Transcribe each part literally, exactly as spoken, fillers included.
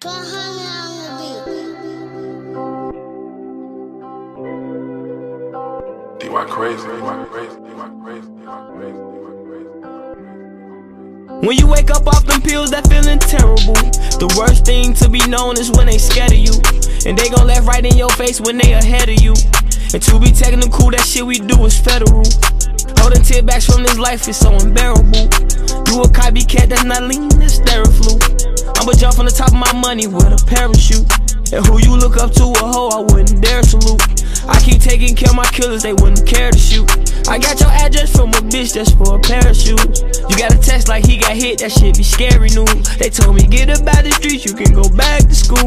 D Y crazy, D Y crazy, D Y crazy, D Y crazy, D Y crazy. When you wake up off them pills that feeling terrible, the worst thing to be known is when they scared of you. And they gon' laugh right in your face when they ahead of you. And to be technical, that shit we do is federal. Holding tearbacks from this life is so unbearable. You a copycat that's not lean, that's Theraflu. I'ma jump from the top of my money with a parachute. And who you look up to, a hoe, I wouldn't dare salute. I keep taking care of my killers, they wouldn't care to shoot. I got your address from a bitch that's for a pair of shoes. You got a text like he got hit, that shit be scary news. They told me get up out the streets, you can go back to school.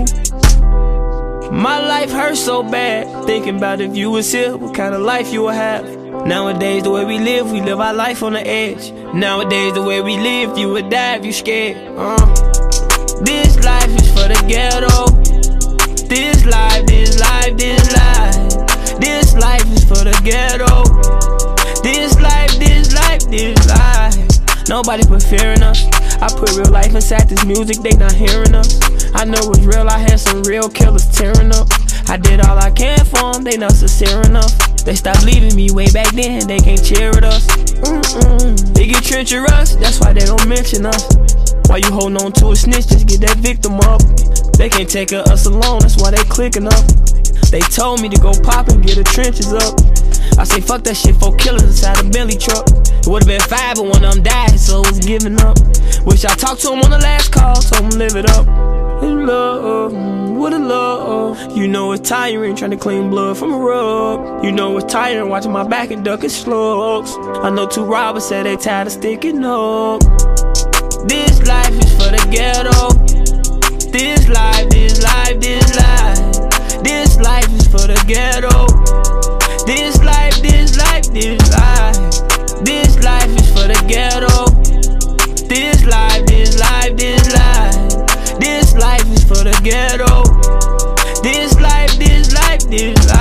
My life hurts so bad, thinking about if you was here, what kind of life you would have. Nowadays the way we live, we live our life on the edge. Nowadays the way we live, you would die if you scared. uh. This life is for the ghetto. This life, this life, this life. This life is for the ghetto. This life, this life, this life. Nobody put fear in us. I put real life inside this music, they not hearing us. I know it's real, I had some real killers tearing up. I did all I can for them, they not sincere enough. They stopped leaving me way back then, they can't cheer at us. Mm-mm. They get treacherous, that's why they don't mention us. Why you holding on to a snitch, just get that victim up. They can't take us alone, that's why they clicking up. They told me to go pop and get the trenches up. I say fuck that shit, four killers inside a Bentley truck. It would've been five, but one of them died, so it was giving up. Wish I talked to him on the last call, told him live it up. In love, what a love. You know it's tiring trying to clean blood from a rug. You know it's tiring watching my back and ducking slugs. I know two robbers said they tired of sticking up. This life is for the ghetto. This life, this life, this life. This life is for the ghetto. This life, this life, this life. This life is for the ghetto. This life, this life, this life. This life is for the ghetto. This life, this life, this life.